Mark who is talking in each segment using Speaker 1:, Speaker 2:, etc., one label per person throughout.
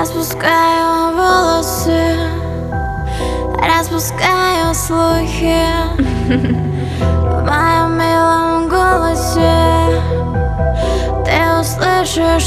Speaker 1: Распускаю волосы, распускаю слухи в моем милом голосе. Ты услышишь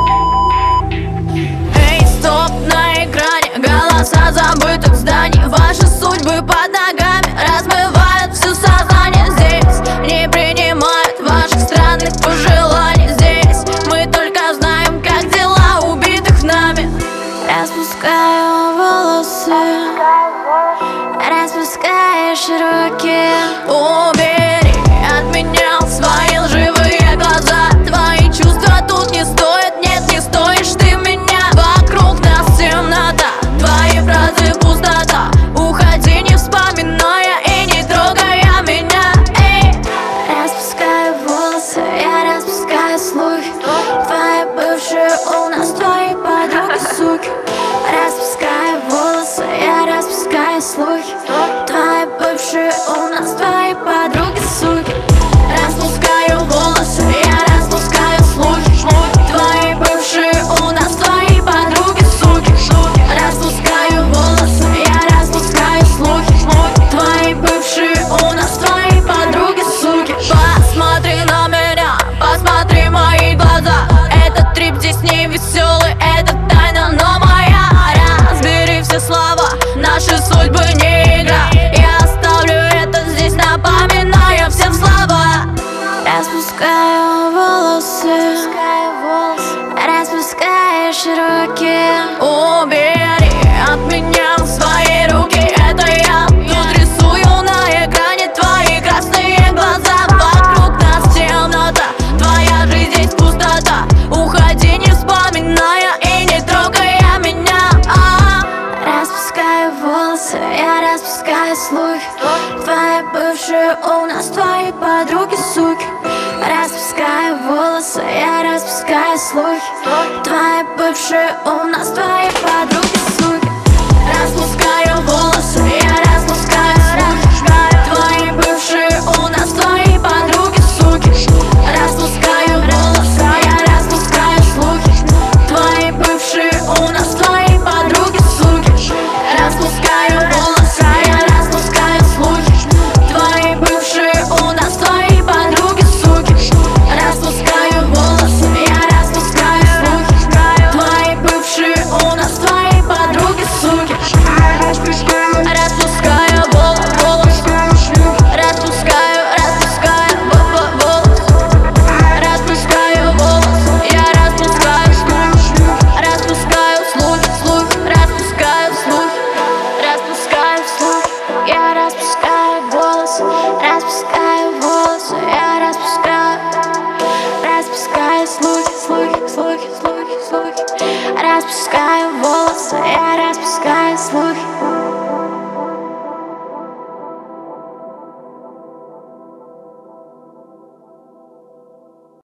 Speaker 2: Эй, стоп, на экране голоса забытых зданий. Ваши судьбы под ногами размывают все сознание. Здесь не принимают ваших странных пожеланий. Здесь мы только знаем, как дела убитых нами.
Speaker 1: Распускаю волосы, распускаешь руки.
Speaker 2: Убери от меня свои лживые глаза. Твои чувства тут не стоят, нет, не стоишь ты меня. Вокруг нас темнота, твои фразы пустота. Уходи, не вспоминая и не трогая меня. Эй!
Speaker 1: Распускаю волосы, я распускаю слухи. Твои бывшие у нас, твои подруги, суки. Распускаю волосы, я распускаю слухи. Твои бывшие у нас, твои подруги, суки.
Speaker 2: Распускаю волосы, я распускаю слухи. Твои бывшие у нас, твои подруги, суки. Распускаю волосы, я распускаю слухи. Твои бывшие у нас, твои подруги, суки. Посмотри на меня, посмотри в мои глаза. Этот трип здесь не веселый, это тайна, но моя. Разбери все слова, наши судьбы не игра. Я оставлю это здесь, напоминая всем слова.
Speaker 1: Распускаю волосы, распускаешь руки.
Speaker 2: Убери от меня свои руки, это я. Тут рисую на экране твои красные глаза. Вокруг нас темнота, твоя жизнь здесь пустота. Уходи, не вспоминая и не трогая меня.
Speaker 1: Распускаю волосы, я распускаю слухи. Твои бывшие у нас, твои подруги, суки. Распускаю волосы, я распускаю слухи. Твои бывшие у нас, твои подруги.